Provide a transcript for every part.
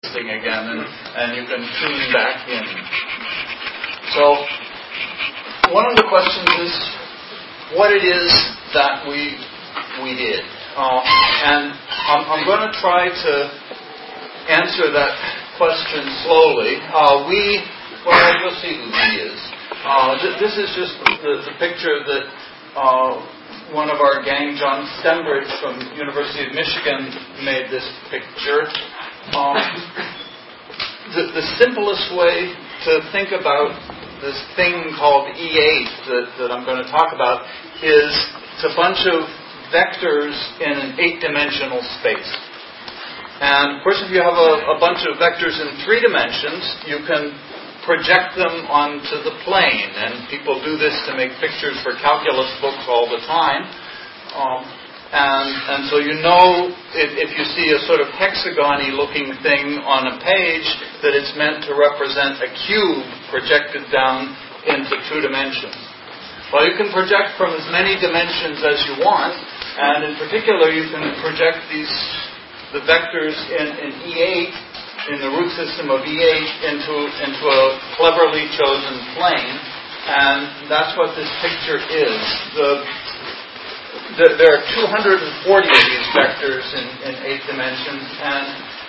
thing again, and you can tune back in. So one of the questions is what it is that we did. And I'm going to try to answer that question slowly. You'll see who he is. This is just the picture that one of our gang, John Stembridge from University of Michigan, made this picture. The simplest way to think about this thing called E8 that I'm going to talk about is it's a bunch of vectors in an 8-dimensional space. And of course, if you have a bunch of vectors in 3 dimensions, you can project them onto the plane. And people do this to make pictures for calculus books all the time. And so you know, if you see a sort of hexagon-y looking thing on a page, that it's meant to represent a cube projected down into 2 dimensions. Well, you can project from as many dimensions as you want, and in particular you can project the vectors in E8, in the root system of E8, into a cleverly chosen plane, and that's what this picture is. There are 240 of these vectors in 8 dimensions, and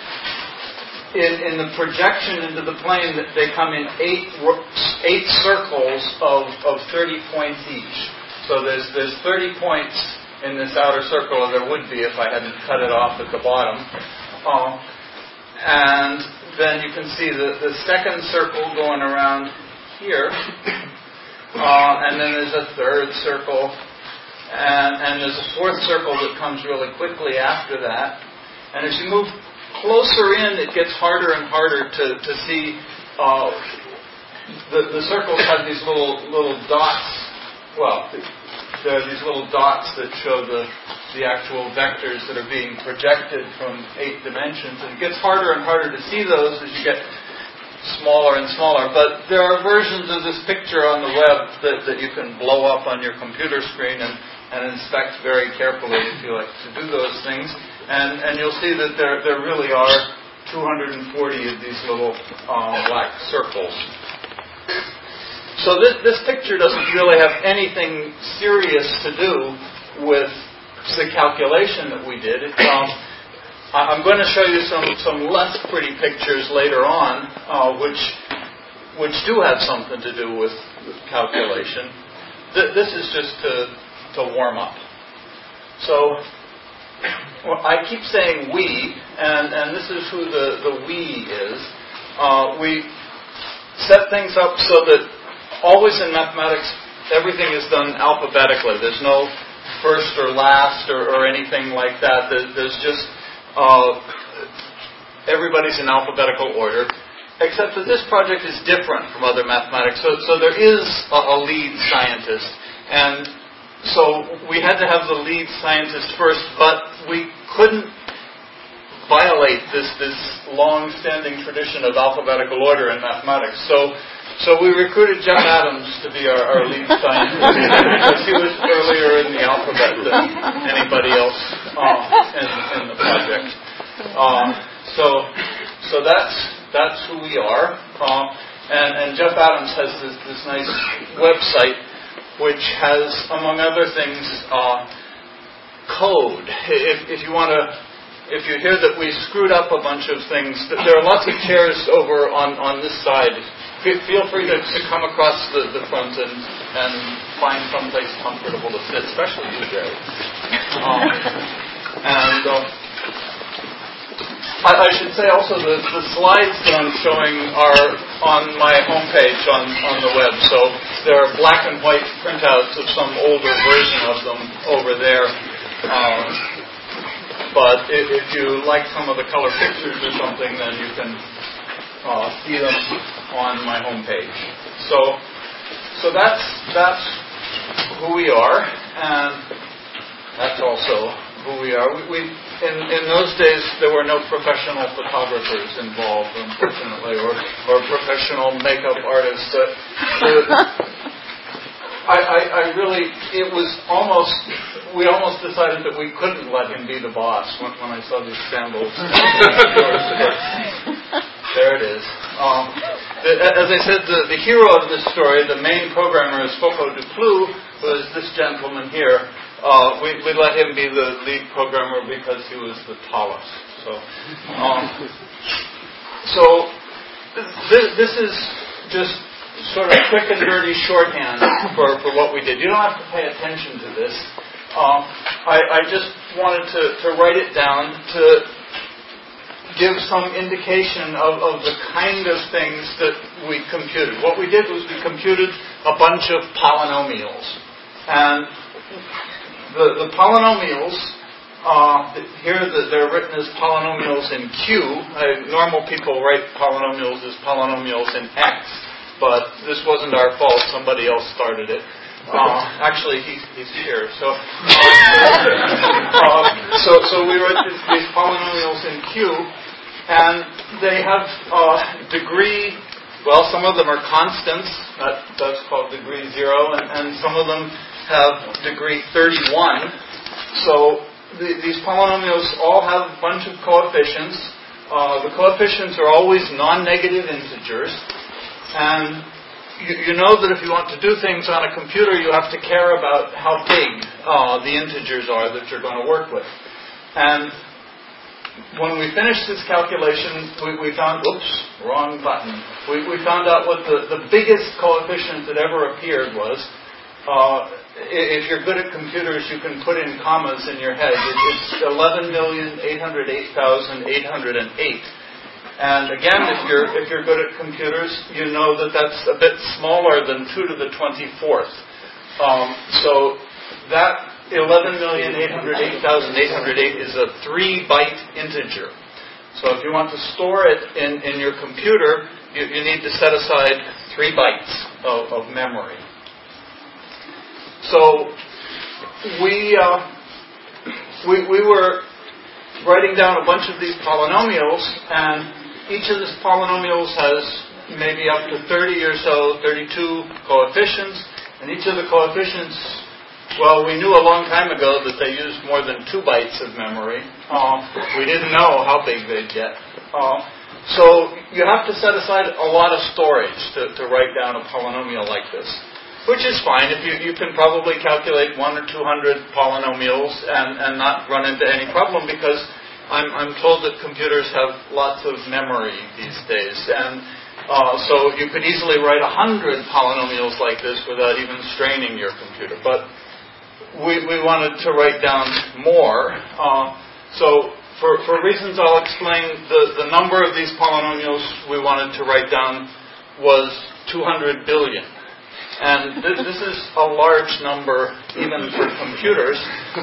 in the projection into the plane, they come in 8 circles of 30 points each. So there's 30 points in this outer circle, or there would be if I hadn't cut it off at the bottom. And then you can see the second circle going around here, and then there's a third circle. And there's a 4th circle that comes really quickly after that. And as you move closer in, it gets harder and harder to see. The circles have these little dots. Well, there are these little dots that show the actual vectors that are being projected from 8 dimensions. And it gets harder and harder to see those as you get smaller and smaller. But there are versions of this picture on the web that you can blow up on your computer screen and inspect very carefully if you like to do those things. And you'll see that there really are 240 of these little black circles. So this picture doesn't really have anything serious to do with the calculation that we did. I'm going to show you some less pretty pictures later on, which do have something to do with calculation. This is just to warm up. So I keep saying we, and this is who the we is. We set things up so that always in mathematics everything is done alphabetically. There's no first or last or anything like that. There's just everybody's in alphabetical order. Except that this project is different from other mathematics. So there is a lead scientist. And so we had to have the lead scientist first, but we couldn't violate this long-standing tradition of alphabetical order in mathematics. So we recruited Jeff Adams to be our lead scientist because he was earlier in the alphabet than anybody else in the project. So that's who we are. And Jeff Adams has this nice website which has, among other things, code. If you hear that we screwed up a bunch of things, there are lots of chairs over on this side. Feel free to come across the front and find someplace comfortable to sit, especially you, Jerry. I should say also the slides that I'm showing are on my homepage on the web. So there are black and white printouts of some older version of them over there. But if you like some of the color pictures or something, then you can see them on my homepage. So that's who we are, and that's also who we are. In those days, there were no professional photographers involved, unfortunately, or professional makeup artists. We almost decided that we couldn't let him be the boss when I saw these sandals. As I said, the hero of this story, the main programmer, is Foucault Duclos, who is this gentleman here. We let him be the lead programmer because he was the tallest. So this is just sort of quick and dirty shorthand for what we did. You don't have to pay attention to this. I just wanted to write it down to give some indication of the kind of things that we computed. What we did was we computed a bunch of polynomials. And the polynomials, here they're written as polynomials in Q. Normal people write polynomials as polynomials in X, but this wasn't our fault. Somebody else started it. Actually, he's here. So we wrote these polynomials in Q, and they have degree. Well, some of them are constants. That's called degree 0, and some of them have degree 31. So these polynomials all have a bunch of coefficients. The coefficients are always non-negative integers, and you know that if you want to do things on a computer, you have to care about how big the integers are that you're going to work with. And when we finished this calculation, we found, wrong button. We found out what the biggest coefficient that ever appeared was. If you're good at computers, you can put in commas in your head. It's 11,808,808. And again, if you're good at computers, you know that that's a bit smaller than 2 to the 24th. So that 11,808,808 is a 3-byte integer. So if you want to store it in your computer, you need to set aside 3 bytes of memory. So we were writing down a bunch of these polynomials, and each of these polynomials has maybe up to 30 or so, 32 coefficients, and each of the coefficients, well, we knew a long time ago that they used more than 2 bytes of memory. We didn't know how big they'd get. So you have to set aside a lot of storage to write down a polynomial like this, which is fine. If you can probably calculate 100 or 200 polynomials and not run into any problem, because I'm told that computers have lots of memory these days, and so you could easily write 100 polynomials like this without even straining your computer. But we wanted to write down more. So for reasons I'll explain, the number of these polynomials we wanted to write down was 200 billion. And this is a large number even for computers.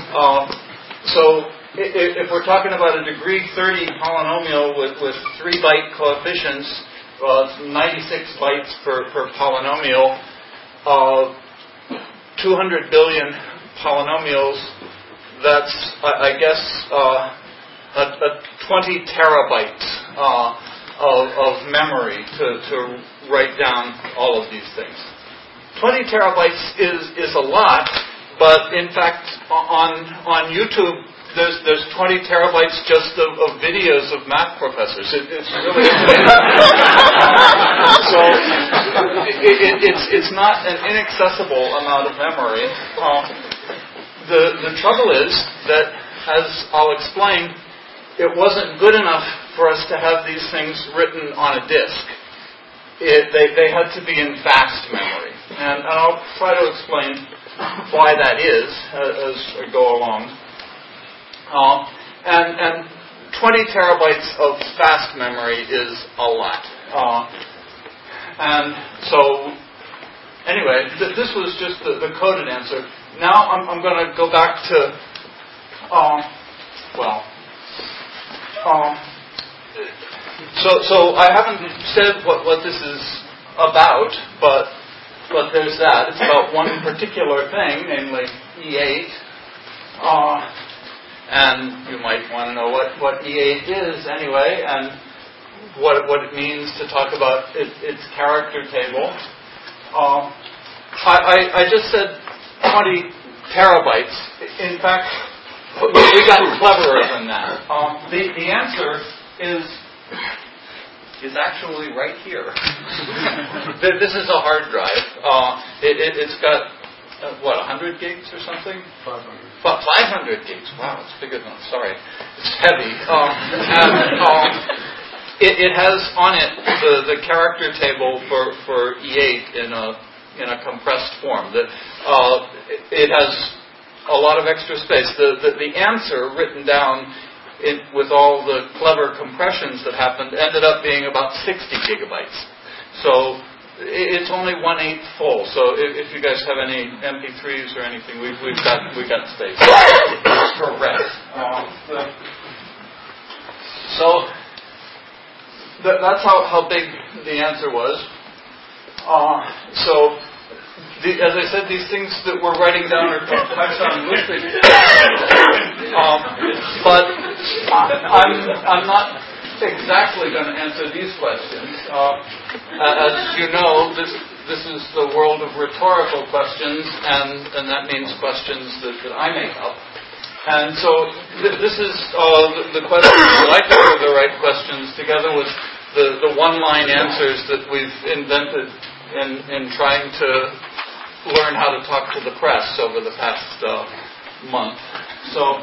So if we're talking about a degree 30 polynomial with 3-byte coefficients, well, it's 96 bytes per polynomial. 200 billion polynomials, that's, I guess, 20 terabytes of memory to write down all of these things. 20 terabytes is a lot, but in fact, on YouTube, there's 20 terabytes just of videos of math professors. It's really amazing. So it's not an inaccessible amount of memory. The trouble is that, as I'll explain, it wasn't good enough for us to have these things written on a disk. They had to be in fast memory. And I'll try to explain why that is as I go along. And 20 terabytes of fast memory is a lot. And so, anyway, this was just the coded answer. Now I'm going to go back to, so I haven't said what this is about, but there's that. It's about one particular thing, namely E8. And you might want to know what E8 is anyway, and what it means to talk about its character table. I just said 20 terabytes. In fact, we got cleverer than that. The answer is is actually right here. This is a hard drive. It's got, 100 gigs or something? 500 gigs. Wow, it's bigger than, sorry. It's heavy. It has on it the character table for E8 in a compressed form. It has a lot of extra space. The answer written down with all the clever compressions that happened ended up being about 60 gigabytes. So it's only 1/8 full. So if you guys have any MP3s or anything, we've got space for rest. So that's how big the answer was. As I said, these things that we're writing down are called Python Lucid. But I'm not exactly going to answer these questions. As you know, this is the world of rhetorical questions, and that means questions that I make up. And so this is the questions that I think are the right questions, together with the one-line answers that we've invented in trying to learn how to talk to the press over the past month. So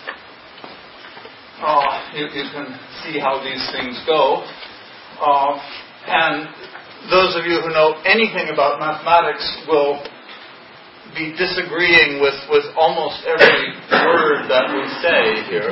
you can see how these things go. And those of you who know anything about mathematics will be disagreeing with almost every word that we say here.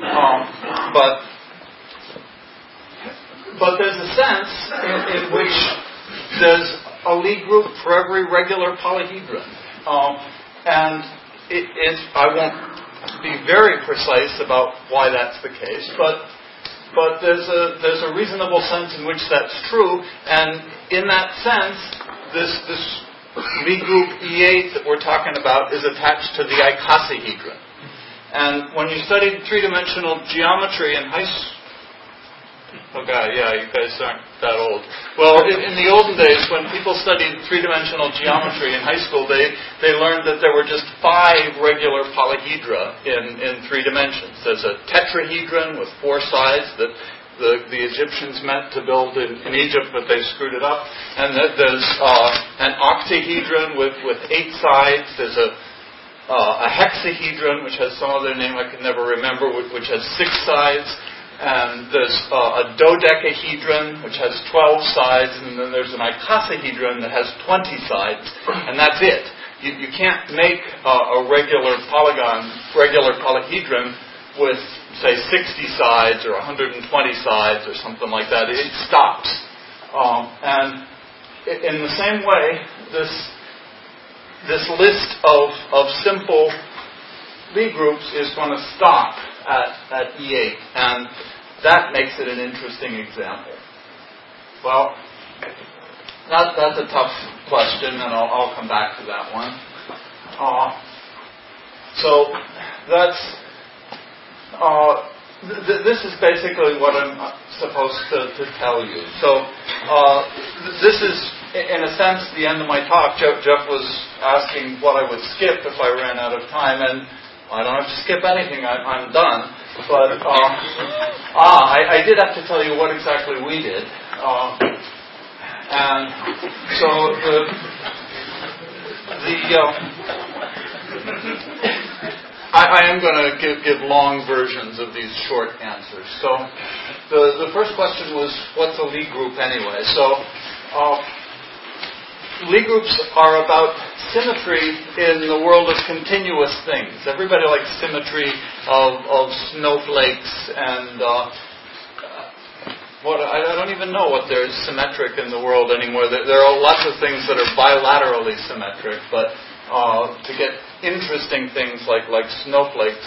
But there's a sense in which there's a Lie group for every regular polyhedron. And I won't be very precise about why that's the case, but there's a reasonable sense in which that's true, and in that sense, this Lie group E8 that we're talking about is attached to the icosahedron. And when you studied three-dimensional geometry in high school, okay, yeah, you guys aren't that old. Well, in the olden days, when people studied three-dimensional geometry in high school, they learned that there were just 5 regular polyhedra in 3 dimensions. There's a tetrahedron with 4 sides that the Egyptians meant to build in Egypt, but they screwed it up. And there's an octahedron with 8 sides. There's a hexahedron, which has some other name I can never remember, which has 6 sides. And there's a dodecahedron, which has 12 sides, and then there's an icosahedron that has 20 sides, and that's it. You can't make a regular polyhedron with, say, 60 sides or 120 sides or something like that. It stops. And in the same way, this list of simple Lie groups is going to stop at E8, and that makes it an interesting example. Well, that's a tough question, and I'll come back to that one. So that's this is basically what I'm supposed to tell you. So this is, in a sense, the end of my talk. Jeff was asking what I would skip if I ran out of time, and I don't have to skip anything. I'm done. But I did have to tell you what exactly we did. And so I am going to give long versions of these short answers. So the first question was, what's a Lie group anyway? So Lie groups are about symmetry in the world of continuous things. Everybody likes symmetry of snowflakes and I don't even know what there is symmetric in the world anymore. There are lots of things that are bilaterally symmetric, but to get interesting things like snowflakes,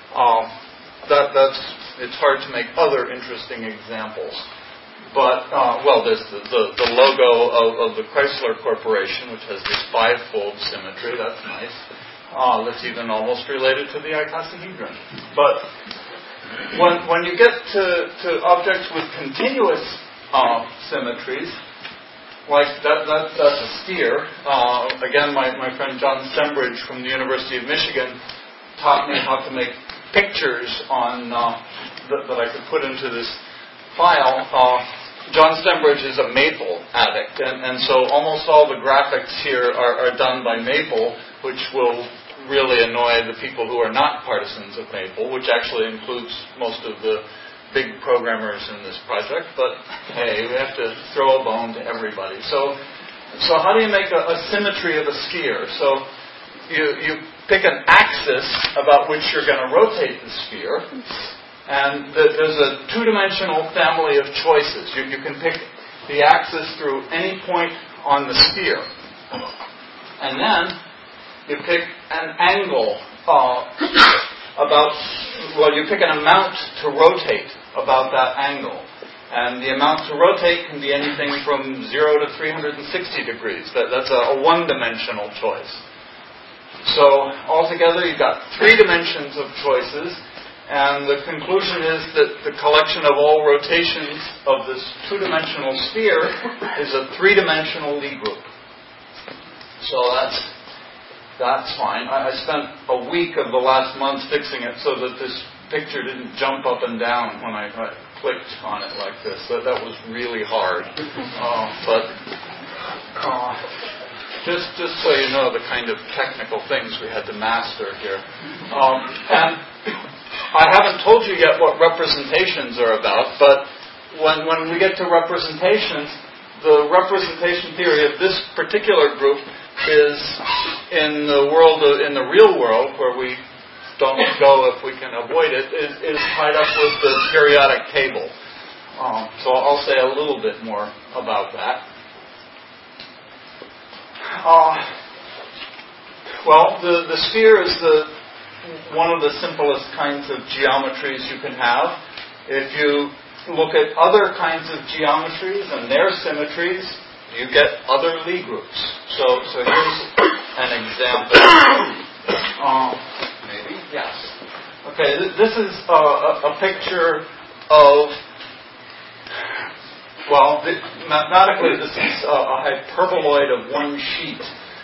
it's hard to make other interesting examples. But, there's the logo of the Chrysler Corporation, which has this 5-fold symmetry. That's nice. That's even almost related to the icosahedron. But when you get to objects with continuous symmetries, like that's a sphere. Again, my friend John Stembridge from the University of Michigan taught me how to make pictures on that I could put into this file. John Stembridge is a Maple addict, and so almost all the graphics here are done by Maple, which will really annoy the people who are not partisans of Maple, which actually includes most of the big programmers in this project. But hey, we have to throw a bone to everybody. So how do you make a symmetry of a sphere? So you pick an axis about which you're going to rotate the sphere. And there's a two-dimensional family of choices. You can pick the axis through any point on the sphere. And then you pick an angle you pick an amount to rotate about that angle. And the amount to rotate can be anything from 0 to 360 degrees. That's a one-dimensional choice. So altogether, you've got 3 dimensions of choices. And the conclusion is that the collection of all rotations of this 2-dimensional sphere is a 3-dimensional Lie group. So that's fine. I spent a week of the last month fixing it so that this picture didn't jump up and down when I clicked on it like this. That was really hard. Just so you know the kind of technical things we had to master here. And I haven't told you yet what representations are about, but when we get to representations, the representation theory of this particular group is in the real world, where we don't go if we can avoid it, is tied up with the periodic table. So I'll say a little bit more about that. The sphere is one of the simplest kinds of geometries you can have. If you look at other kinds of geometries and their symmetries, you get other Lie groups. So here's an example. Maybe? Yes. Okay, this is a picture of, mathematically this is a hyperboloid of one sheet.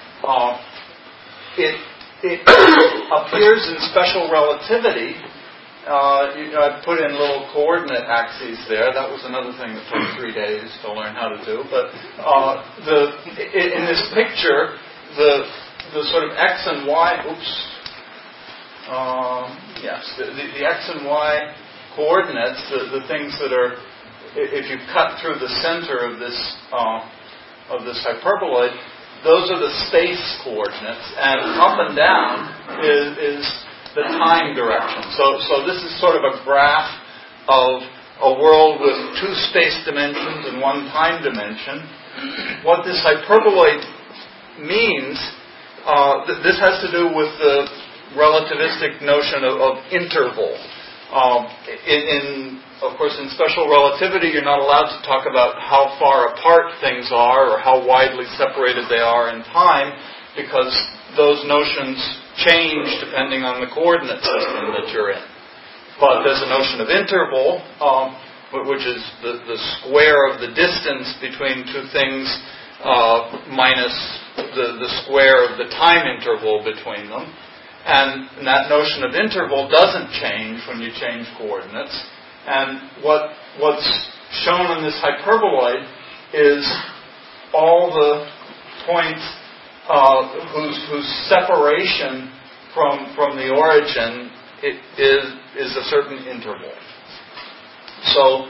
It appears in special relativity. I put in little coordinate axes there. That was another thing that took 3 days to learn how to do. But in this picture, the sort of x and y. The x and y coordinates, the things that are, if you cut through the center of this hyperboloid, those are the space coordinates, and up and down is the time direction. So this is sort of a graph of a world with 2 space dimensions and 1 time dimension. What this hyperboloid means, this has to do with the relativistic notion of interval. Of course, in special relativity, you're not allowed to talk about how far apart things are or how widely separated they are in time, because those notions change depending on the coordinate system that you're in. But there's a notion of interval, which is the square of the distance between 2 things minus the square of the time interval between them. And that notion of interval doesn't change when you change coordinates. And what's shown on this hyperboloid is all the points whose separation from the origin is a certain interval. So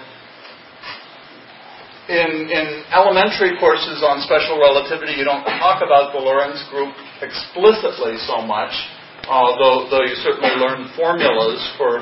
in elementary courses on special relativity, you don't talk about the Lorentz group explicitly so much, though you certainly learn formulas for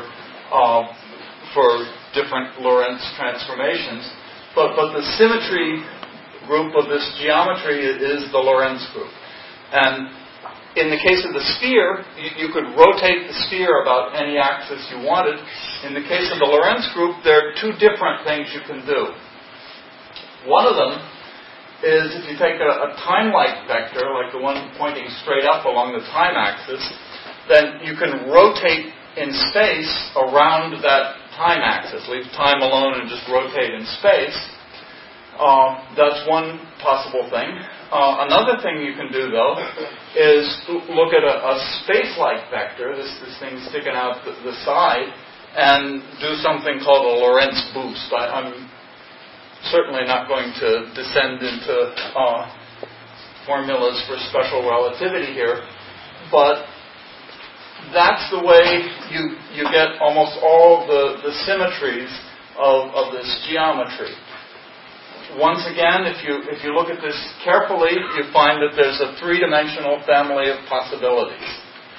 different Lorentz transformations. But the symmetry group of this geometry is the Lorentz group. And in the case of the sphere, you could rotate the sphere about any axis you wanted. In the case of the Lorentz group, there are 2 different things you can do. One of them is if you take a time-like vector, like the one pointing straight up along the time axis, then you can rotate in space around that time axis. Leave time alone and just rotate in space. That's one possible thing. Another thing you can do, though, is look at a space-like vector, this thing sticking out the side, and do something called a Lorentz boost. I'm certainly not going to descend into formulas for special relativity here, but that's the way you get almost all the symmetries of this geometry. Once again, if you look at this carefully, you find that there's a three-dimensional family of possibilities.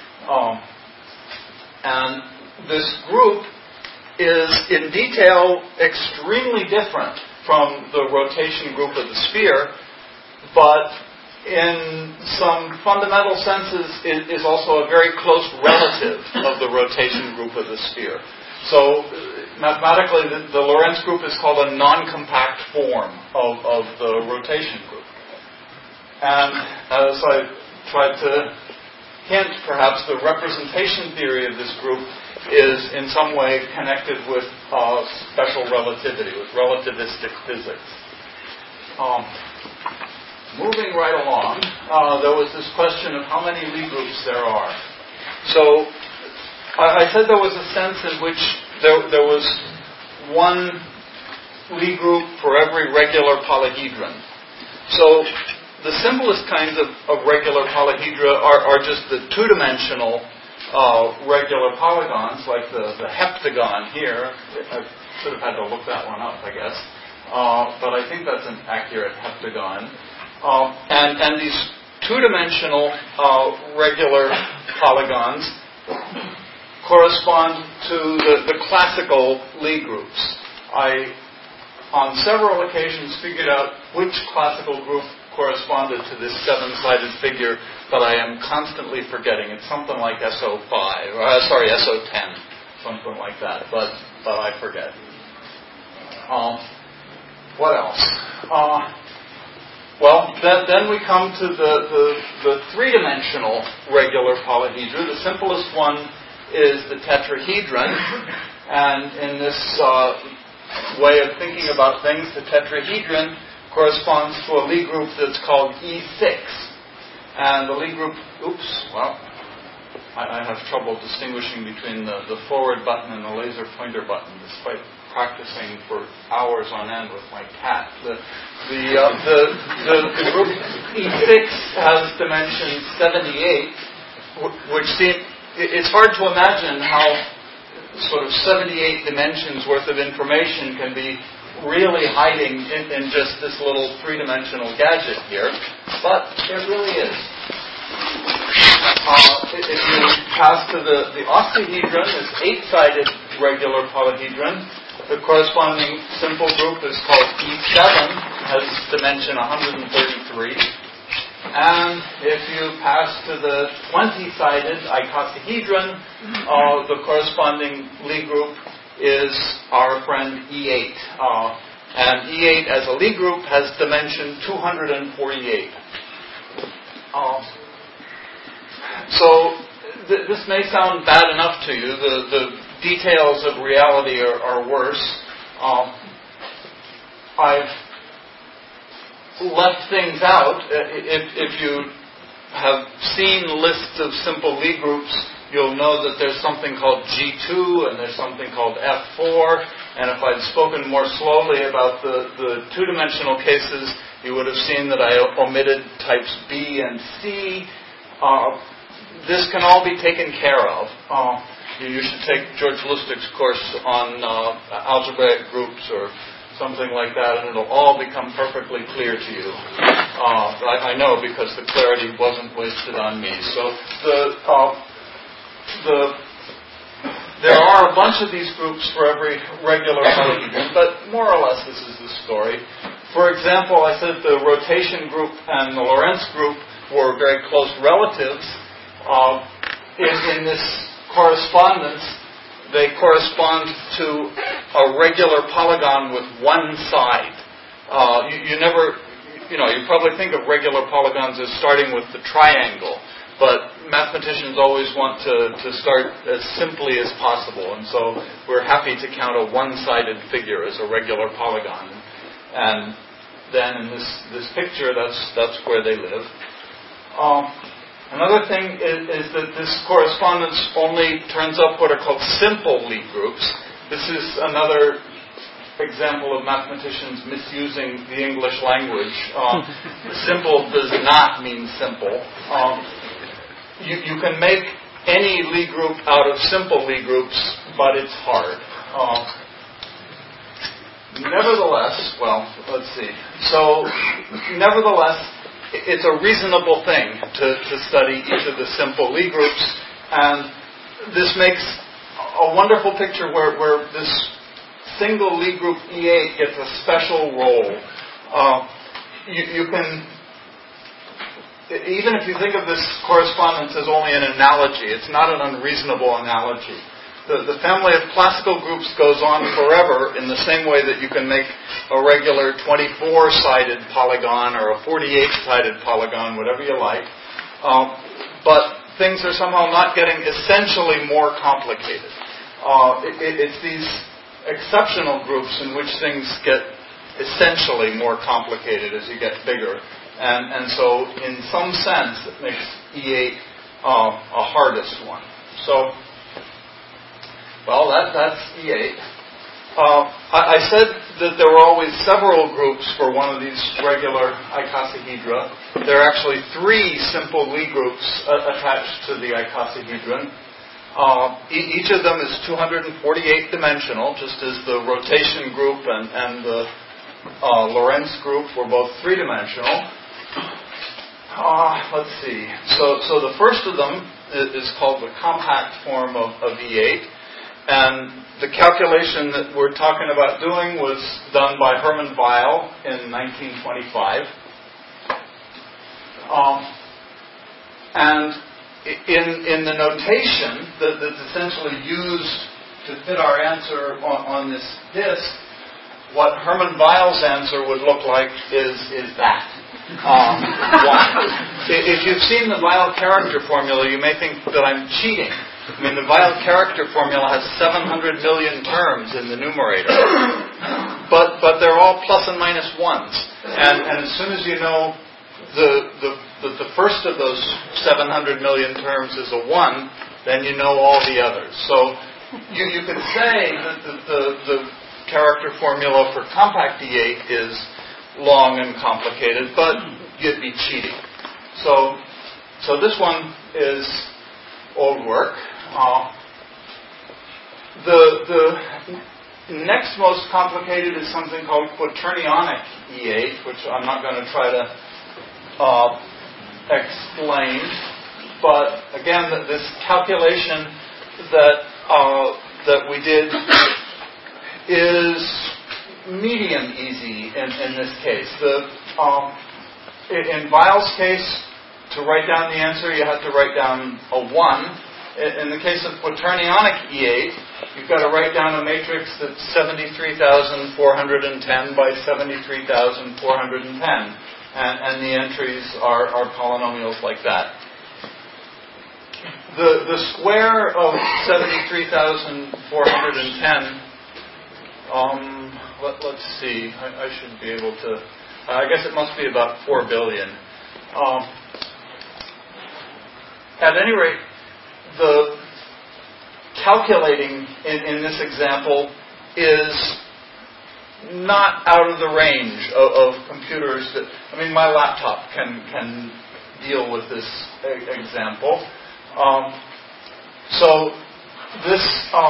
And this group is, in detail, extremely different from the rotation group of the sphere, but in some fundamental senses it is also a very close relative of the rotation group of the sphere. So mathematically, the Lorentz group is called a non-compact form of the rotation group. And as I tried to hint, perhaps the representation theory of this group is in some way connected with special relativity, with relativistic physics. Moving right along, there was this question of how many Lie groups there are. So I said there was a sense in which there was one Lie group for every regular polyhedron. So the simplest kinds of regular polyhedra are just the two-dimensional regular polygons, like the heptagon here. I should have had to look that one up, I guess. But I think that's an accurate heptagon. And these two-dimensional regular polygons correspond to the classical Lie groups. I, on several occasions, figured out which classical group corresponded to this seven-sided figure, but I am constantly forgetting. It's something like SO5, SO10, something like that, but I forget. What else? Well, then we come to the three-dimensional regular polyhedra. The simplest one is the tetrahedron, and in this way of thinking about things, the tetrahedron corresponds to a Lie group that's called E6. And the Lie group, I have trouble distinguishing between the forward button and the laser pointer button, despite practicing for hours on end with my cat. The group E6 has dimension 78, which it's hard to imagine how sort of 78 dimensions worth of information can be really hiding in just this little three-dimensional gadget here, but it really is. If you pass to the octahedron, this eight-sided regular polyhedron, the corresponding simple group is called E7, has dimension 133. And if you pass to the 20-sided icosahedron, the corresponding Lie group is our friend E8. And E8 as a Lie group has dimension 248. So this may sound bad enough to you. The details of reality are worse. I've left things out. If you have seen lists of simple Lie groups, you'll know that there's something called G2 and there's something called F4. And if I'd spoken more slowly about the two-dimensional cases, you would have seen that I omitted types B and C. This can all be taken care of. You should take George Lustig's course on algebraic groups or something like that, and it'll all become perfectly clear to you. I know, because the clarity wasn't wasted on me. So there are a bunch of these groups for every regular polyhedron, but more or less this is the story. For example, I said the rotation group and the Lorentz group were very close relatives. In this correspondence, they correspond to a regular polygon with one side. You probably think of regular polygons as starting with the triangle, but mathematicians always want to start as simply as possible, and so we're happy to count a one-sided figure as a regular polygon. And then in this picture, that's where they live. Another thing is that this correspondence only turns up what are called simple Lie groups. This is another example of mathematicians misusing the English language. Simple does not mean simple. You can make any Lie group out of simple Lie groups, but it's hard. Nevertheless, let's see. So, nevertheless, it's a reasonable thing to study each of the simple Lie groups, and this makes a wonderful picture where this single Lie group E8 gets a special role. You can, even if you think of this correspondence as only an analogy, it's not an unreasonable analogy. The family of classical groups goes on forever in the same way that you can make a regular 24-sided polygon or a 48-sided polygon, whatever you like. But things are somehow not getting essentially more complicated. It's these exceptional groups in which things get essentially more complicated as you get bigger. And so, in some sense, it makes E8 a hardest one. So, that's E8. I said that there were always several groups for one of these regular icosahedra. There are actually 3 simple Lie groups attached to the icosahedron. Each of them is 248 dimensional, just as the rotation group and the Lorentz group were both 3-dimensional. Let's see. So the first of them is called the compact form of E8. And the calculation that we're talking about doing was done by Hermann Weyl in 1925. And in the notation that's essentially used to fit our answer on this disk, what Hermann Weyl's answer would look like is that. If you've seen the Weyl character formula, you may think that I'm cheating. I mean, the Weyl character formula has 700 million terms in the numerator. But they're all plus and minus ones. And as soon as you know the first of those 700 million terms is a 1, then you know all the others. So you could say that the character formula for compact E8 is long and complicated, but you'd be cheating. So this one is old work. The next most complicated is something called quaternionic E8, which I'm not going to try to explain. But again, this calculation that we did is medium easy in this case. In Weyl's case, to write down the answer, you have to write down a 1. In the case of quaternionic E8, you've got to write down a matrix that's 73,410 by 73,410. And the entries are polynomials like that. The square of 73,410, let's see, I should be able to, I guess it must be about 4 billion. At any rate, the calculating in this example is not out of the range of computers that, I mean, my laptop can deal with this example. So this,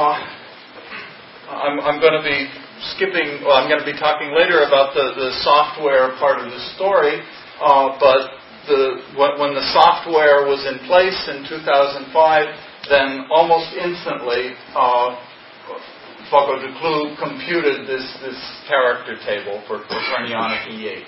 I'm going to be skipping, I'm going to be talking later about the software part of the story, but when the software was in place in 2005, then almost instantly Foucault-Duclaux computed this character table for quaternionic E8.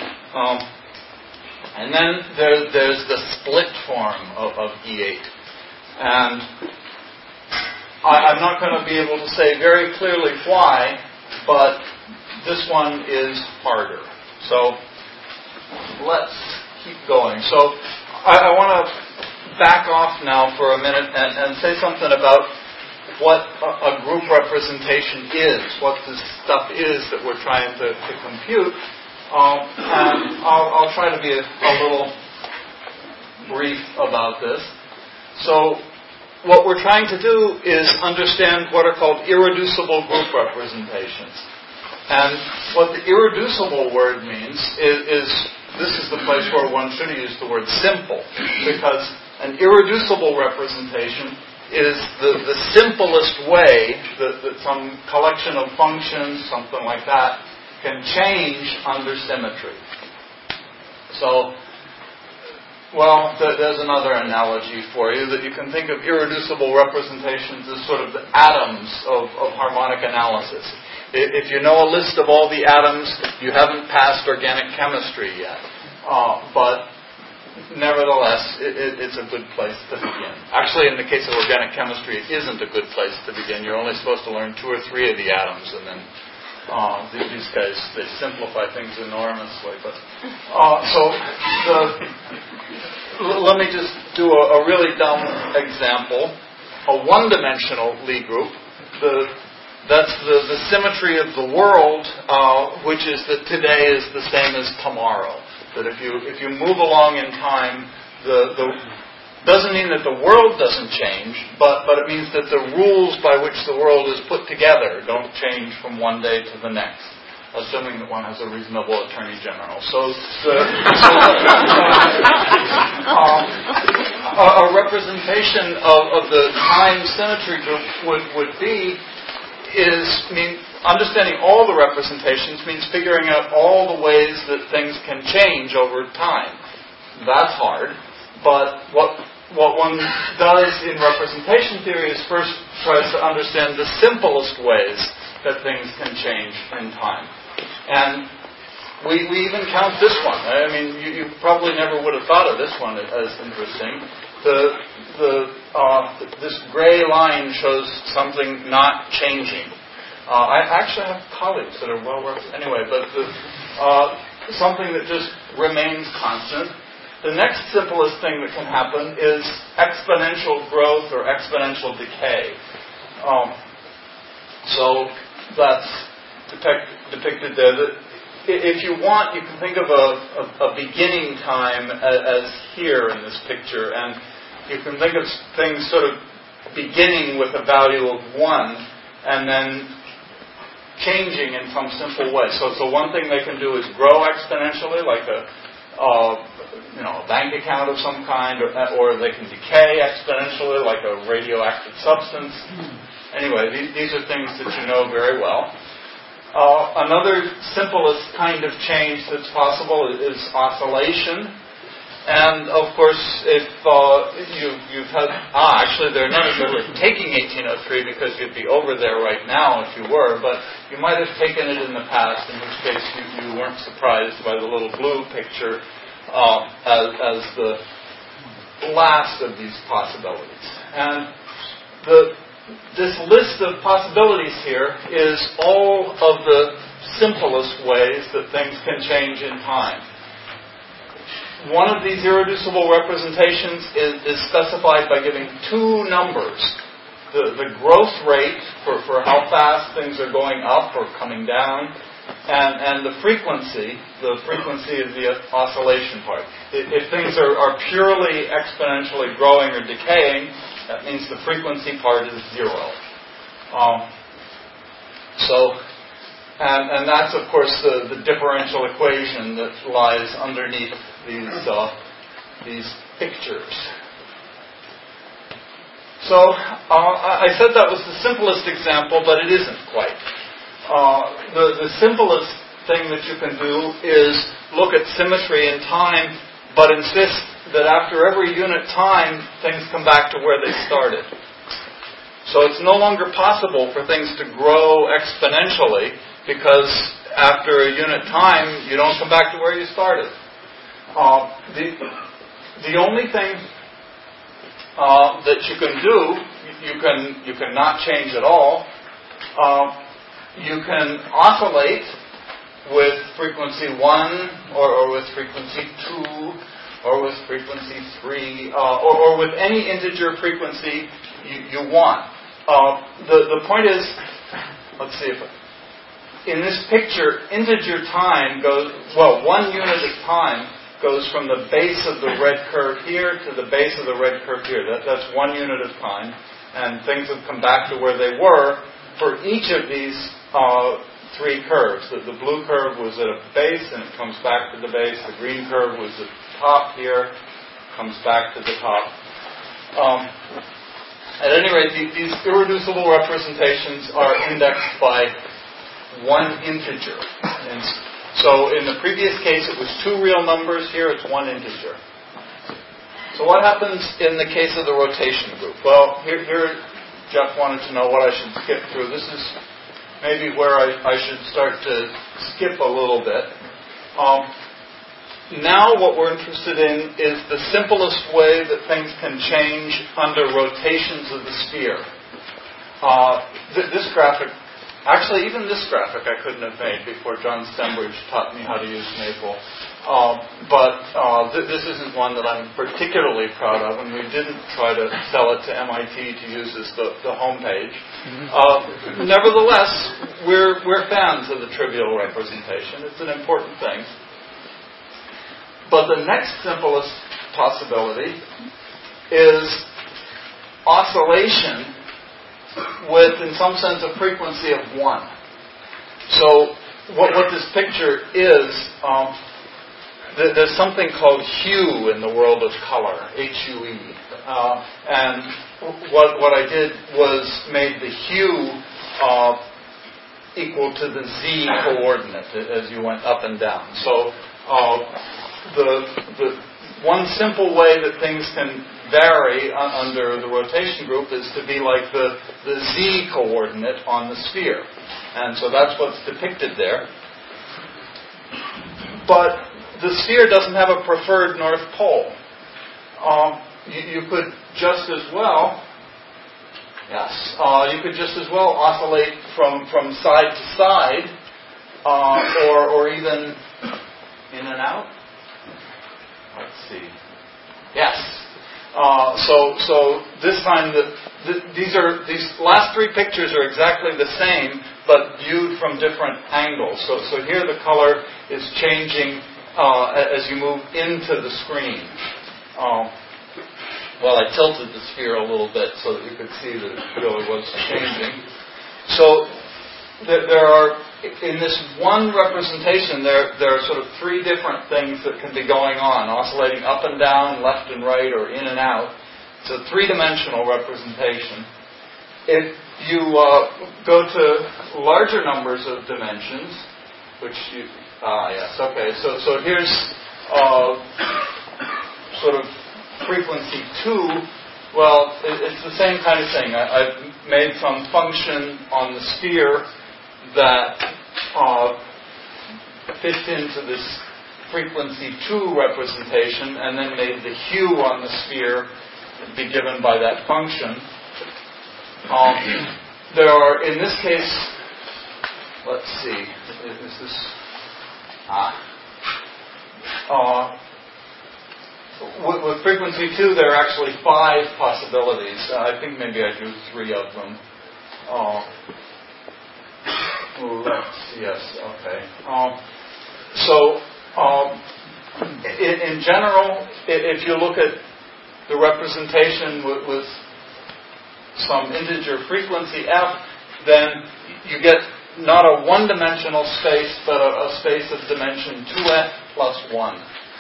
And then there's the split form of E8. And I'm not going to be able to say very clearly why, but this one is harder. So let's keep going. So I want to back off now for a minute and say something about what a group representation is, what this stuff is that we're trying to compute. And I'll try to be a little brief about this. So what we're trying to do is understand what are called irreducible group representations. And what the irreducible word means is this is the place where one should use the word simple, because an irreducible representation is the simplest way that some collection of functions, something like that, can change under symmetry. So, well, there's another analogy for you, that you can think of irreducible representations as sort of the atoms of harmonic analysis. If you know a list of all the atoms, you haven't passed organic chemistry yet. But nevertheless, it's a good place to begin. Actually, in the case of organic chemistry, it isn't a good place to begin. You're only supposed to learn 2 or 3 of the atoms, and then these guys, they simplify things enormously. But let me just do a really dumb example. A one-dimensional Lie group, that's the symmetry of the world, which is that today is the same as tomorrow. That if you move along in time, doesn't mean that the world doesn't change, but it means that the rules by which the world is put together don't change from one day to the next, assuming that one has a reasonable attorney general. So a representation of the time symmetry group would be understanding all the representations means figuring out all the ways that things can change over time. That's hard, but what one does in representation theory is first tries to understand the simplest ways that things can change in time. And we even count this one. I mean, you probably never would have thought of this one as interesting. This gray line shows something not changing. I actually have colleagues that are well represented. Anyway, but something that just remains constant. The next simplest thing that can happen is exponential growth or exponential decay. So that's depicted there. That if you want, you can think of a beginning time as here in this picture, and you can think of things sort of beginning with a value of 1 and then changing in some simple way. So one thing they can do is grow exponentially, like a bank account of some kind, or they can decay exponentially, like a radioactive substance. Anyway, these are things that you know very well. Another simplest kind of change that's possible is oscillation. And, of course, if you've had... actually, there are none of you who are taking 1803 because you'd be over there right now if you were, but you might have taken it in the past, in which case you weren't surprised by the little blue picture as the last of these possibilities. And this list of possibilities here is all of the simplest ways that things can change in time. One of these irreducible representations is specified by giving 2 numbers. The growth rate for how fast things are going up or coming down, and the frequency of the oscillation part. If things are purely exponentially growing or decaying, that means the frequency part is 0. And that's, of course, the differential equation that lies underneath these pictures. So I said that was the simplest example, but it isn't quite. The simplest thing that you can do is look at symmetry in time, but insist that after every unit time, things come back to where they started. So it's no longer possible for things to grow exponentially, because after a unit time, you don't come back to where you started. The only thing that you can do, you can not change at all. You can oscillate with frequency 1, or with frequency 2, or with frequency 3, or with any integer frequency you want. The point is, let's see if in this picture, integer time goes, 1 unit of time goes from the base of the red curve here to the base of the red curve here. That's 1 unit of time, and things have come back to where they were for each of these three curves. The blue curve was at a base, and it comes back to the base. The green curve was at the top here, comes back to the top. At any rate, these irreducible representations are indexed by one integer. And so in the previous case, it was two real numbers. Here, it's one integer. So what happens in the case of the rotation group? Well, here Jeff wanted to know what I should skip through. This is maybe where I should start to skip a little bit. Now what we're interested in is the simplest way that things can change under rotations of the sphere. This graphic, actually even this graphic I couldn't have made before John Stembridge taught me how to use Maple. But this isn't one that I'm particularly proud of, and we didn't try to sell it to MIT to use as the homepage. Nevertheless, we're fans of the trivial representation. It's an important thing. But the next simplest possibility is oscillation with, in some sense, a frequency of 1. So what this picture is, there's something called hue in the world of color, H-U-E. And what I did was made the hue equal to the z coordinate as you went up and down. So the one simple way that things can vary under the rotation group is to be like the z coordinate on the sphere. And so that's what's depicted there. But the sphere doesn't have a preferred north pole. You could just as well, you could just as well oscillate from side to side, or even in and out. Let's see. Yes. So this time these last three pictures are exactly the same, but viewed from different angles. So here the color is changing as you move into the screen. Well, I tilted the sphere a little bit so that you could see that it really was changing. So there are, in this one representation, there are sort of three different things that can be going on, oscillating up and down, left and right, or in and out. It's a three-dimensional representation. If you go to larger numbers of dimensions, which you... yes, okay. So here's sort of frequency 2. Well, it's the same kind of thing. I've made some function on the sphere that fits into this frequency 2 representation, and then made the hue on the sphere be given by that function. There are, in this case, let's see, is this... with frequency 2, there are actually 5 possibilities. I think maybe I drew 3 of them. Yes, okay. In general, if you look at the representation with some integer frequency f, then you get not a one-dimensional space, but a space of dimension 2f plus 1.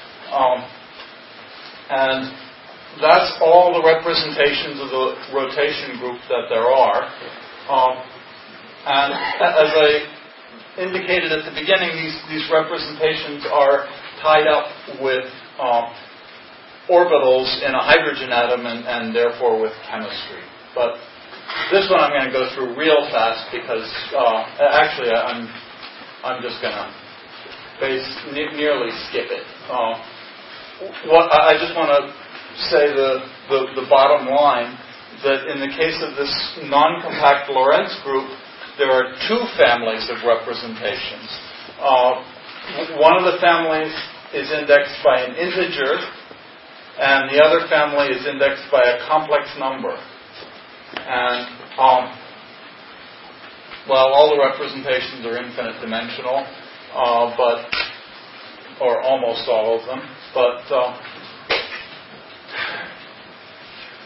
And that's all the representations of the rotation group that there are. And as I indicated at the beginning, these representations are tied up with orbitals in a hydrogen atom and therefore with chemistry. But this one I'm going to go through real fast because actually I'm just going to nearly skip it. I just want to say the bottom line that in the case of this non-compact Lorentz group, there are 2 families of representations. One of the families is indexed by an integer, and the other family is indexed by a complex number. And, all the representations are infinite dimensional, or almost all of them. But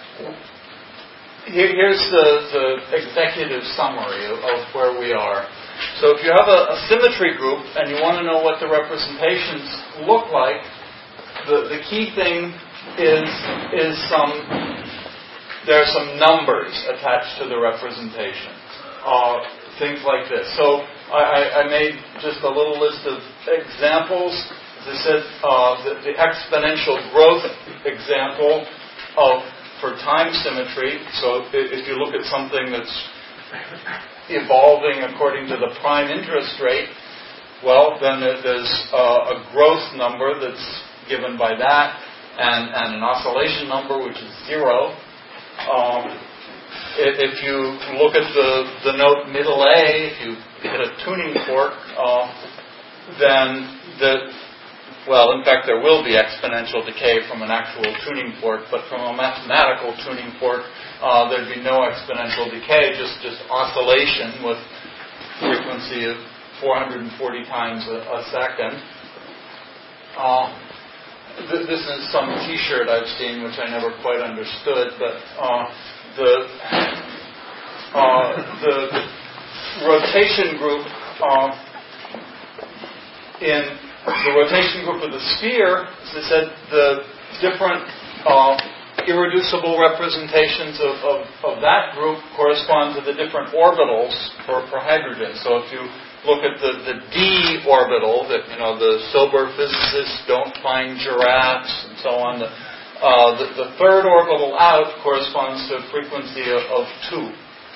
here's the executive summary of where we are. So if you have a symmetry group and you want to know what the representations look like, the key thing is there are some numbers attached to the representation. Things like this. So I made just a little list of examples. As I said, the exponential growth example for time symmetry. So if you look at something that's evolving according to the prime interest rate, well, then there's a growth number that's given by that, and an oscillation number, which is 0. If you look at the note middle A, if you hit a tuning fork, then in fact, there will be exponential decay from an actual tuning fork, but from a mathematical tuning fork, there'd be no exponential decay, just oscillation with frequency of 440 times a second. This is some T-shirt I've seen, which I never quite understood, but the rotation group in the rotation group of the sphere, as I said, the different irreducible representations of that group correspond to the different orbitals for hydrogen. So if you look at the D orbital, that the sober physicists don't find giraffes and so on, the third orbital out corresponds to a frequency of 2.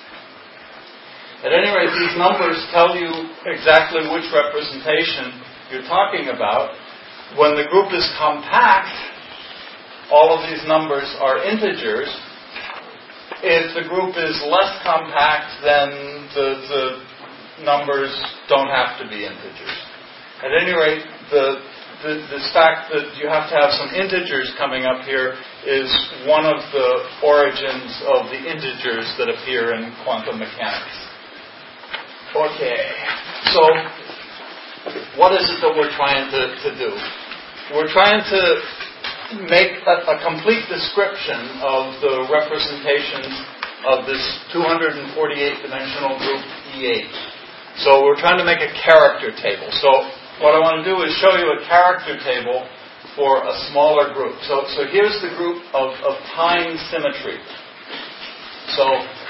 At any rate, these numbers tell you exactly which representation you're talking about. When the group is compact, all of these numbers are integers. If the group is less compact, then the numbers don't have to be integers. At any rate, the fact that you have to have some integers coming up here is one of the origins of the integers that appear in quantum mechanics. Okay, so what is it that we're trying to do? We're trying to make a complete description of the representations of this 248-dimensional group E8. So we're trying to make a character table. So what I want to do is show you a character table for a smaller group. So here's the group of time symmetry. So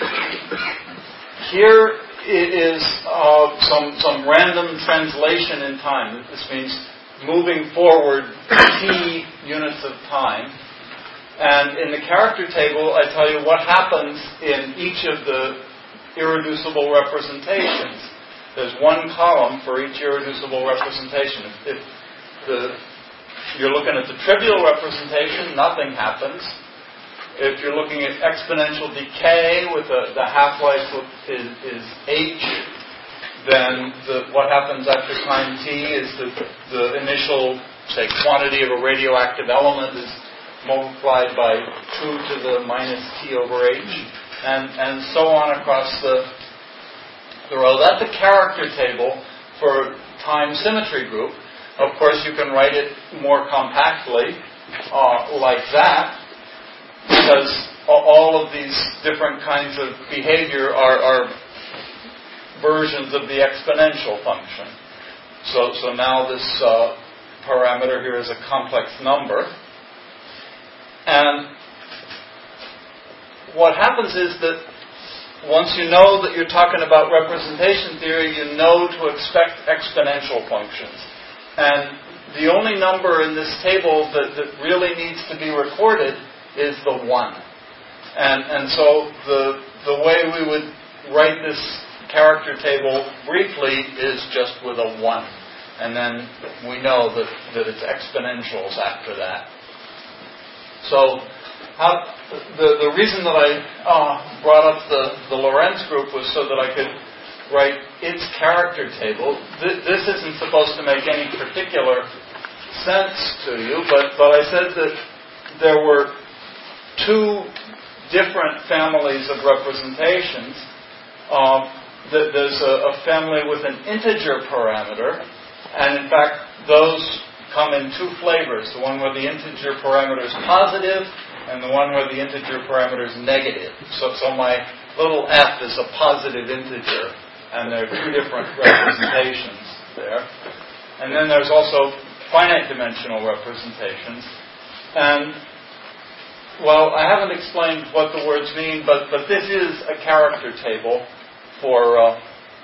here is some random translation in time. This means moving forward t units of time. And in the character table, I tell you what happens in each of the irreducible representations. There's one column for each irreducible representation. If you're looking at the trivial representation, nothing happens. If you're looking at exponential decay with the half-life is h, then what happens after time t is the initial, say, quantity of a radioactive element is multiplied by 2 to the minus t over h, and so on across the row. That's a character table for time symmetry group. Of course, you can write it more compactly, like that, because all of these different kinds of behavior are versions of the exponential function. So now this parameter here is a complex number. And what happens is that once you know that you're talking about representation theory, you know to expect exponential functions. And the only number in this table that really needs to be recorded is the 1. And so the way we would write this character table briefly is just with a 1. And then we know that it's exponentials after that. So the reason that I brought up the Lorentz group was so that I could write its character table. This isn't supposed to make any particular sense to you, but I said that there were 2 different families of representations. There's a family with an integer parameter, and in fact those come in 2 flavors, the one where the integer parameter is positive and the one where the integer parameter is negative. So my little f is a positive integer. And there are two different representations there. And then there's also finite dimensional representations. And, well, I haven't explained what the words mean, but this is a character table for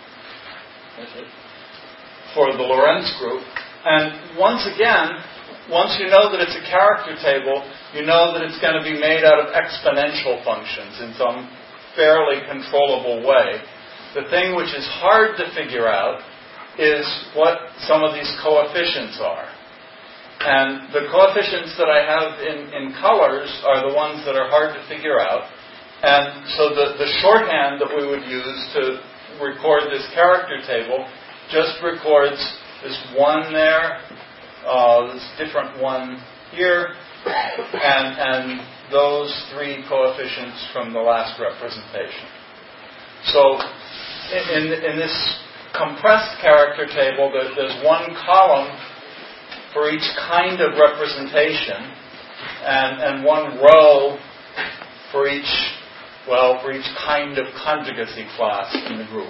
the Lorentz group. And once again, once you know that it's a character table, you know that it's going to be made out of exponential functions in some fairly controllable way. The thing which is hard to figure out is what some of these coefficients are. And the coefficients that I have in colors are the ones that are hard to figure out. And so the shorthand that we would use to record this character table just records this 1 there, this different 1 here, and those 3 coefficients from the last representation. So in this compressed character table, there's 1 column for each kind of representation, and 1 row for each kind of conjugacy class in the group.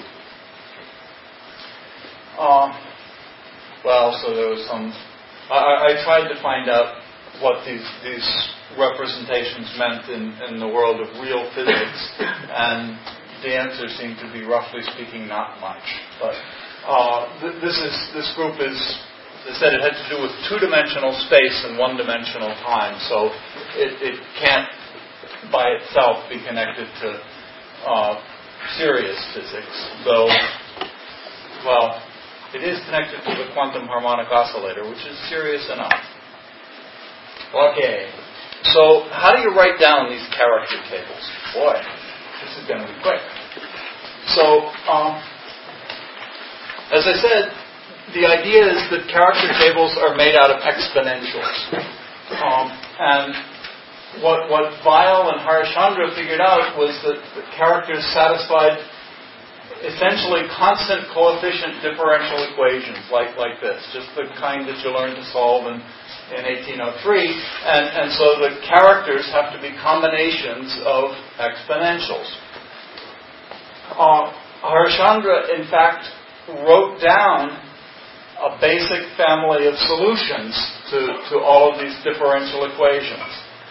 So there was some. I tried to find out what these representations meant in the world of real physics, and the answer seemed to be, roughly speaking, not much. But this group is. They said it had to do with 2-dimensional space and 1-dimensional time, so it can't by itself be connected to serious physics, though, well, it is connected to the quantum harmonic oscillator, which is serious enough. Okay, so how do you write down these character tables? Boy, this is going to be quick. So, as I said, the idea is that character tables are made out of exponentials. And what Weil and Harishchandra figured out was that the characters satisfied essentially constant coefficient differential equations like this, just the kind that you learned to solve in 1803. And so the characters have to be combinations of exponentials. Harishchandra, in fact, wrote down a basic family of solutions to all of these differential equations.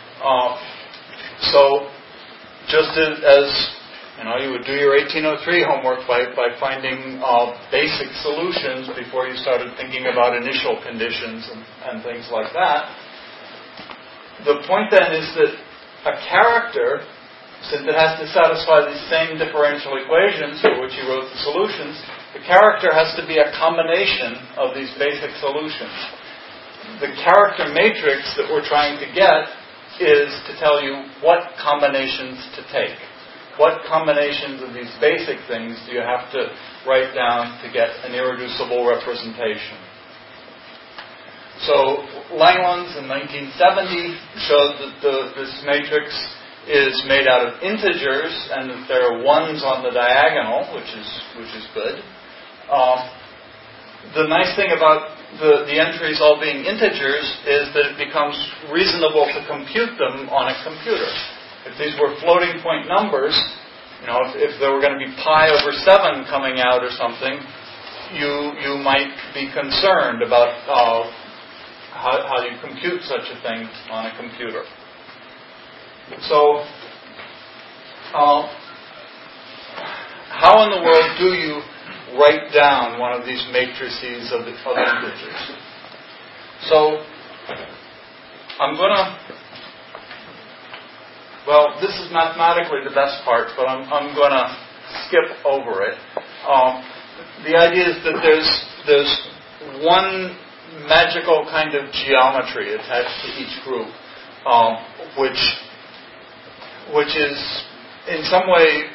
So, just as you would do your 1803 homework by finding basic solutions before you started thinking about initial conditions and things like that. The point then is that a character, since it has to satisfy these same differential equations for which he wrote the solutions, the character has to be a combination of these basic solutions. The character matrix that we're trying to get is to tell you what combinations to take. What combinations of these basic things do you have to write down to get an irreducible representation? So Langlands in 1970 showed that this matrix is made out of integers and that there are 1s on the diagonal, which is good. The nice thing about the entries all being integers is that it becomes reasonable to compute them on a computer. If these were floating point numbers, if there were going to be pi over 7 coming out or something, you might be concerned about how you compute such a thing on a computer. So, how in the world do you write down one of these matrices of integers? So, this is mathematically the best part, but I'm going to skip over it. The idea is that there's one magical kind of geometry attached to each group, which is in some way,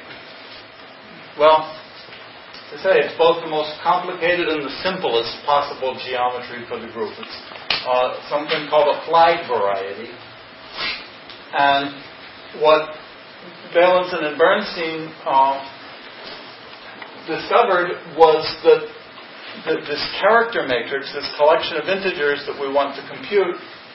to say, it's both the most complicated and the simplest possible geometry for the group. It's something called a flag variety. And what Valentin and Bernstein discovered was that this character matrix, this collection of integers that we want to compute,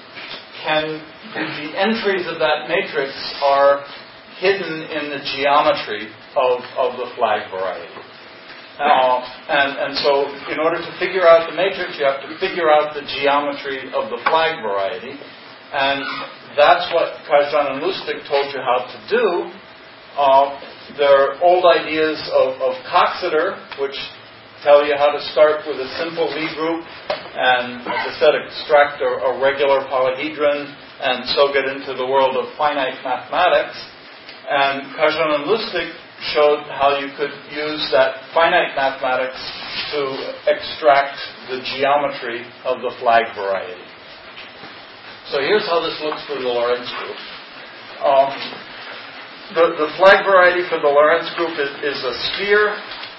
the entries of that matrix are hidden in the geometry of the flag variety. And so in order to figure out the matrix, you have to figure out the geometry of the flag variety. And that's what Kazan and Lustig told you how to do. There are old ideas of Coxeter, which tell you how to start with a simple Lie group and, as I said, extract a regular polyhedron and so get into the world of finite mathematics. And Kazan and Lustig showed how you could use that finite mathematics to extract the geometry of the flag variety. So here's how this looks for the Lorentz group. The flag variety for the Lorentz group is a sphere,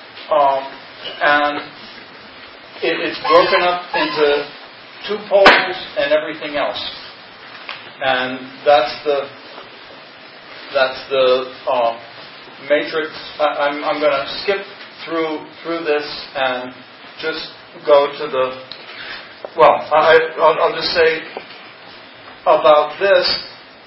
and it's broken up into two poles and everything else. And that's the matrix. I'm going to skip through this and just go to the. Well, I'll just say about this.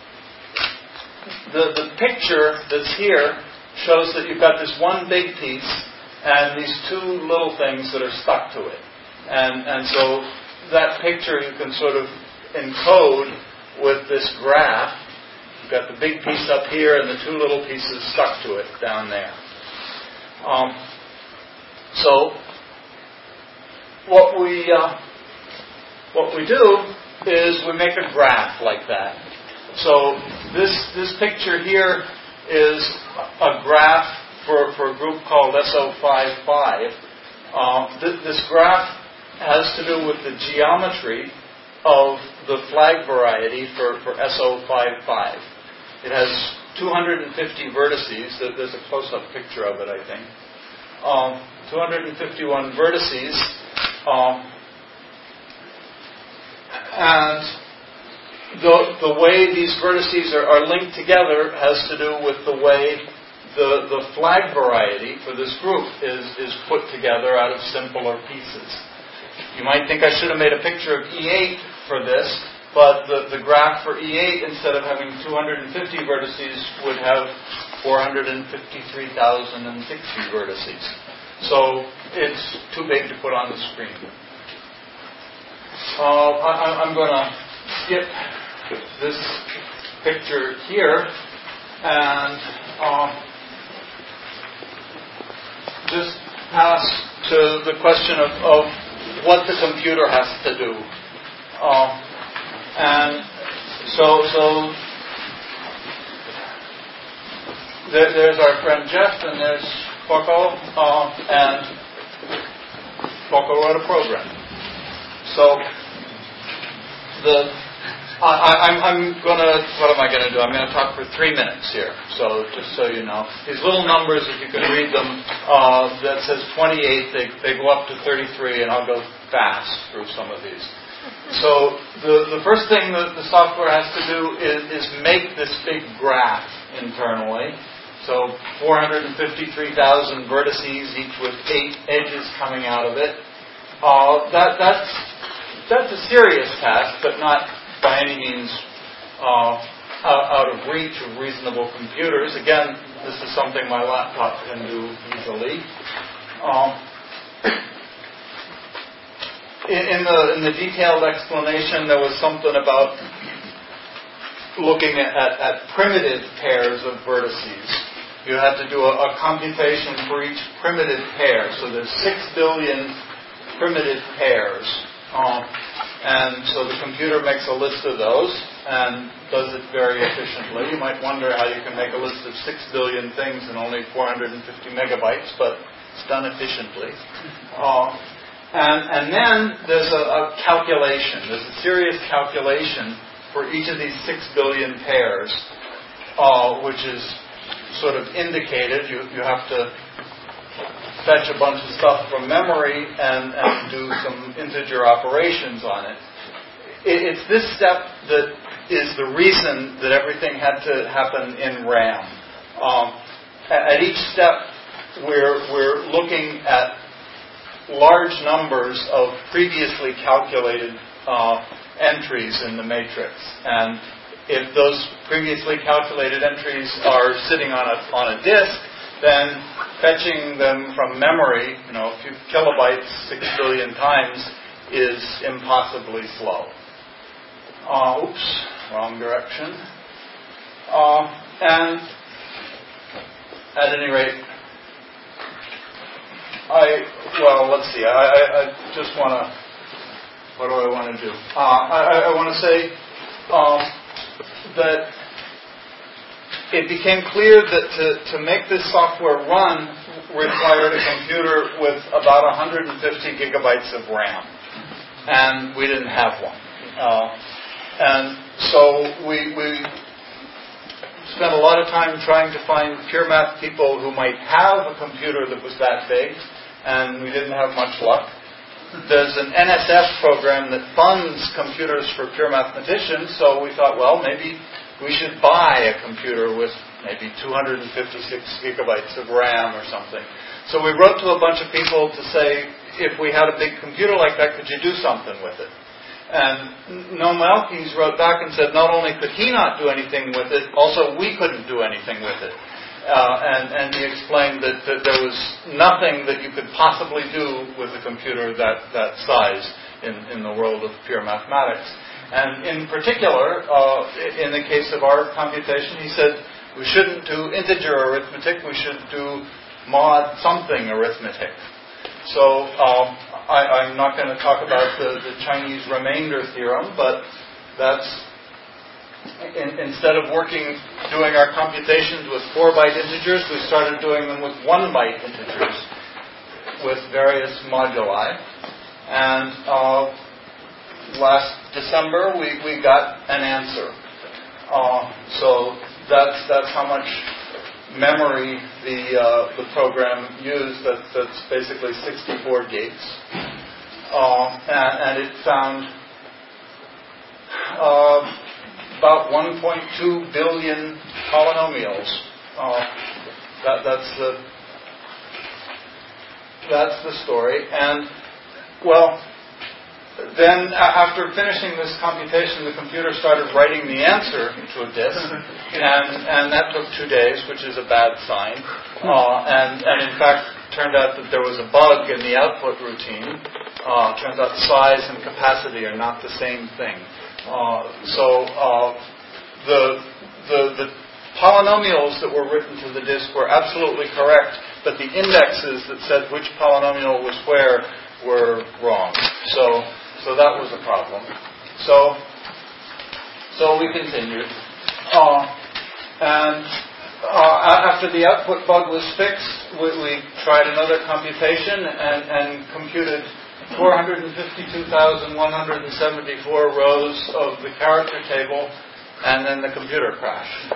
The picture that's here shows that you've got this one big piece and these two little things that are stuck to it. And so that picture you can sort of encode with this graph. You've got the big piece up here and the two little pieces stuck to it down there. So what we do is we make a graph like that. So this picture here is a graph for a group called SO55. This graph has to do with the geometry of the flag variety for SO55. It has 250 vertices. There's a close-up picture of it, I think. 251 vertices. And the way these vertices are linked together has to do with the way the flag variety for this group is put together out of simpler pieces. You might think I should have made a picture of E8 for this, but the graph for E8, instead of having 250 vertices, would have 453,060 vertices. So it's too big to put on the screen. I'm going to skip this picture here and just pass to the question of what the computer has to do. And so there's our friend Jeff, and there's Foucault, and Foucault wrote a program. So I'm gonna. What am I gonna do? I'm gonna talk for 3 minutes here. So just so you know, these little numbers, if you can read them, that says 28. They go up to 33, and I'll go fast through some of these. So the first thing that the software has to do is make this big graph internally. So 453,000 vertices, each with 8 edges coming out of it. That's a serious task, but not by any means out of reach of reasonable computers. Again, this is something my laptop can do easily. In the detailed explanation, there was something about looking at primitive pairs of vertices. You had to do a computation for each primitive pair. So there's 6 billion primitive pairs. And so the computer makes a list of those and does it very efficiently. You might wonder how you can make a list of 6 billion things in only 450 megabytes, but it's done efficiently. And then there's a calculation. There's a serious calculation for each of these 6 billion pairs, which is sort of indicated. You have to fetch a bunch of stuff from memory and do some integer operations on it. It's this step that is the reason that everything had to happen in RAM. At each step, we're looking at large numbers of previously calculated entries in the matrix. And if those previously calculated entries are sitting on a disk, then fetching them from memory, a few kilobytes 6 billion times, is impossibly slow. Oops, wrong direction. And at any rate, let's see. I just want to. What do I want to do? I want to say that it became clear that to make this software run required a computer with about 150 gigabytes of RAM, and we didn't have one. And so we spent a lot of time trying to find pure math people who might have a computer that was that big, and we didn't have much luck. There's an NSF program that funds computers for pure mathematicians, so we thought, well, maybe we should buy a computer with maybe 256 gigabytes of RAM or something. So we wrote to a bunch of people to say, if we had a big computer like that, could you do something with it? And Noam Elkins wrote back and said not only could he not do anything with it, also we couldn't do anything with it. And he explained that there was nothing that you could possibly do with a computer that size in the world of pure mathematics. And in particular, in the case of our computation, he said we shouldn't do integer arithmetic, we should do mod something arithmetic. So I'm not going to talk about the Chinese remainder theorem, but that's instead of doing our computations with 4-byte integers, we started doing them with 1-byte integers with various moduli. And last December we got an answer. So that's how much memory the program used. That's basically 64 gigs. And it found about 1.2 billion polynomials. That's the story. And then after finishing this computation, the computer started writing the answer to a disk, and that took 2 days, which is a bad sign. And in fact, turned out that there was a bug in the output routine. Turns out size and capacity are not the same thing. So the polynomials that were written to the disk were absolutely correct, but the indexes that said which polynomial was where were wrong. So that was a problem. So we continued. And after the output bug was fixed, we tried another computation and computed 452,174 rows of the character table, and then the computer crashed.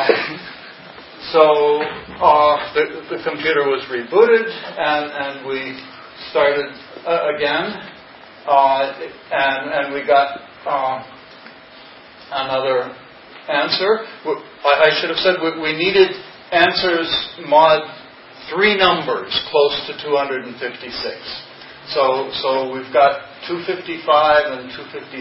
So the computer was rebooted, and we started again, and we got another answer. I should have said we needed answers mod 3 numbers close to 256. So we've got 255 and 256.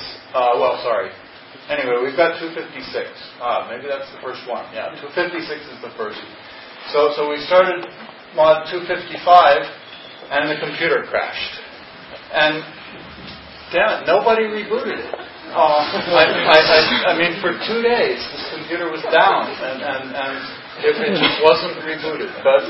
Anyway, we've got 256. Maybe that's the first one. Yeah, 256 is the first. So we started mod 255, and the computer crashed. And damn it, nobody rebooted it. I mean, for 2 days, this computer was down, and it just wasn't rebooted. But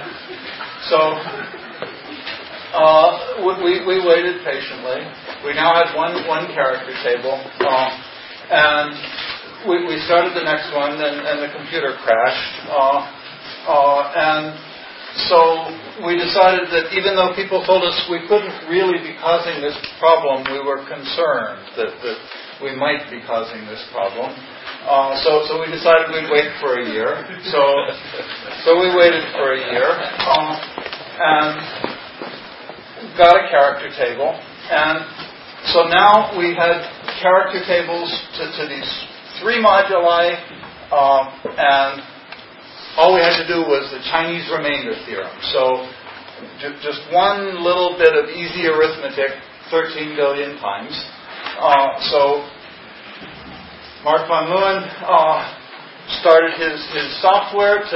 we waited patiently. We now had one character table, and we started the next one, and the computer crashed. And so we decided that even though people told us we couldn't really be causing this problem, we were concerned that we might be causing this problem. So we decided we'd wait for a year. So we waited for a year, and got a character table. And so now we had character tables to these 3 moduli, and all we had to do was the Chinese remainder theorem. So just one little bit of easy arithmetic 13 billion times. So Mark von Leeuwen started his software to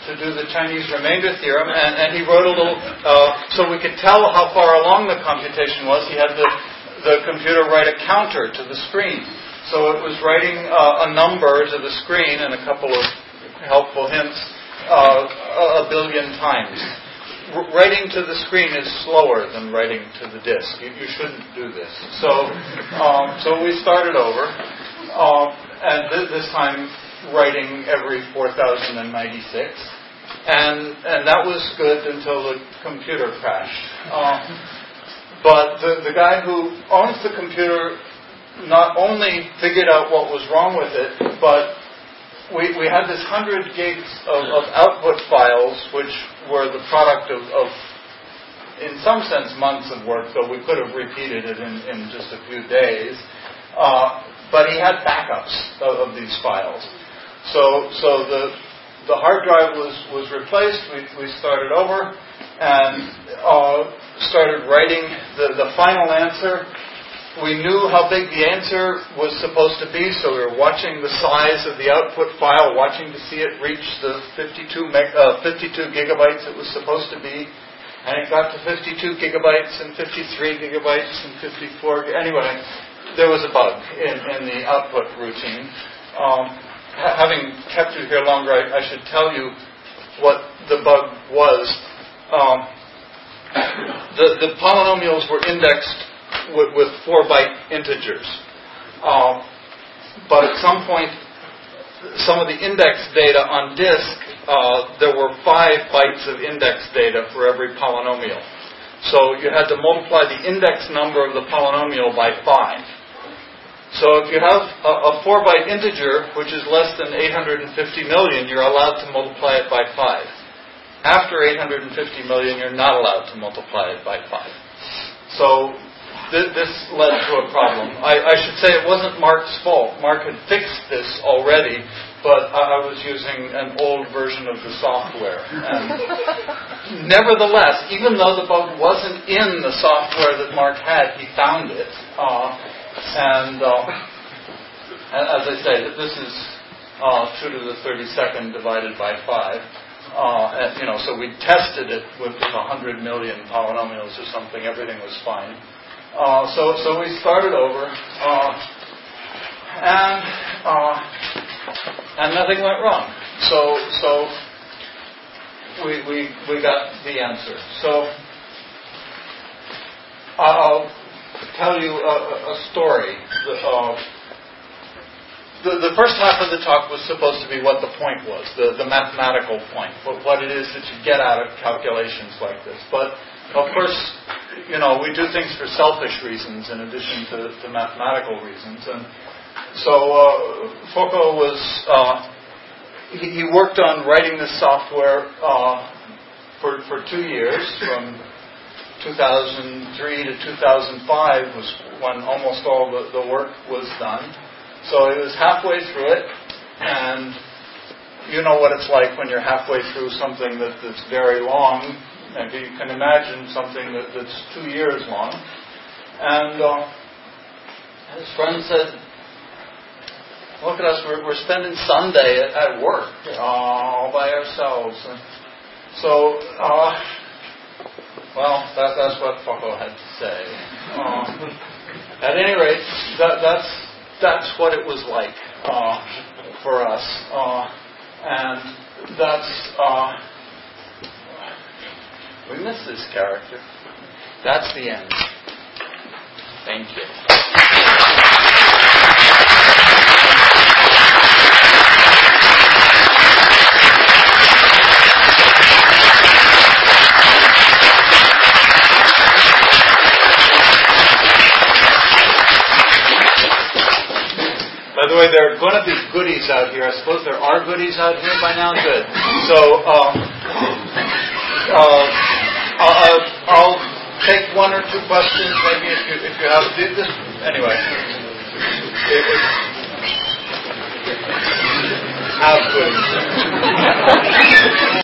to do the Chinese remainder theorem, and he wrote a little, so we could tell how far along the computation was. He had the computer write a counter to the screen. So it was writing a number to the screen and a couple of helpful hints 1 billion times. Writing to the screen is slower than writing to the disk. You shouldn't do this. So we started over, and this time writing every 4096, and that was good until the computer crashed. But the guy who owns the computer not only figured out what was wrong with it, but we had this 100 gigs of output files, which were the product of, in some sense, months of work, though we could have repeated it in just a few days. But he had backups of these files. So the hard drive was replaced. We started over and started writing the final answer. We knew how big the answer was supposed to be, so we were watching the size of the output file, watching to see it reach the 52 gigabytes it was supposed to be. And it got to 52 gigabytes and 53 gigabytes and 54. Anyway, there was a bug in the output routine. Having kept you here longer, I should tell you what the bug was. The polynomials were indexed with 4-byte integers. But at some point, some of the index data on disk, there were 5 bytes of index data for every polynomial. So you had to multiply the index number of the polynomial by 5. So if you have a 4-byte integer, which is less than 850 million, you're allowed to multiply it by 5. After 850 million, you're not allowed to multiply it by 5. So this led to a problem. I should say it wasn't Mark's fault. Mark had fixed this already, but I was using an old version of the software. And nevertheless, even though the bug wasn't in the software that Mark had, he found it. And as I say, this is 2 to the 32nd divided by 5. So we tested it with 100 million polynomials or something. Everything was fine. So we started over, and nothing went wrong. So we got the answer. So I'll tell you a story. The first half of the talk was supposed to be what the point was, the mathematical point, what it is that you get out of calculations like this. But of course, we do things for selfish reasons in addition to mathematical reasons. And so Foucault was, he worked on writing this software for 2 years, from 2003 to 2005 was when almost all the work was done. So he was halfway through it, and you know what it's like when you're halfway through something that's very long. And you can imagine something that's 2 years long. And his friend said, "Look at us, we're spending Sunday at work all by ourselves." And so, well, that's what Foucault had to say. At any rate, that's what it was like for us. And that's... we miss this character. That's the end. Thank you. By the way, there are going to be goodies out here. I suppose there are goodies out here by now. Good. So, I'll take 1 or 2 questions, maybe if you have this. Anyway, have goodies.